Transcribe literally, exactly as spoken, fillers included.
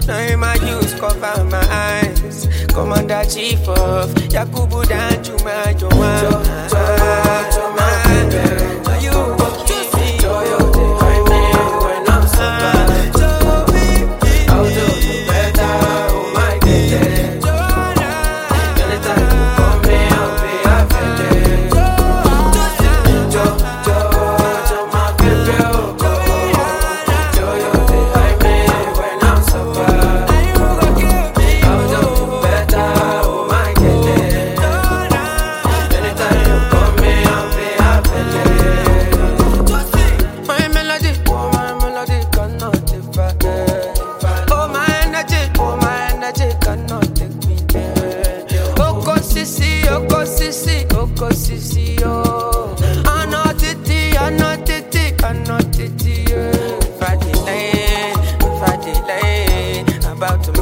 Now my use cover my eyes. Commander Chief of Yakubu Danjuma Joa. You go kiss me, yo, I mean when I'm sober. I'll do better, oh my goodness. Anytime you call me, I'll be available. Jo, jo, jo, my baby, oh, oh. Jo, yo, I mean when I'm sober. I'll do better, oh my goodness. Anytime you call me, I'll be available. My melody, oh my melody cannot divide. Oh my energy, oh my energy cannot take me there. Oko sisi, oko sisi, oko sisi, oh. I'm not it, I'm not it, I'm not it, yeah. If I delay, if I delay, about to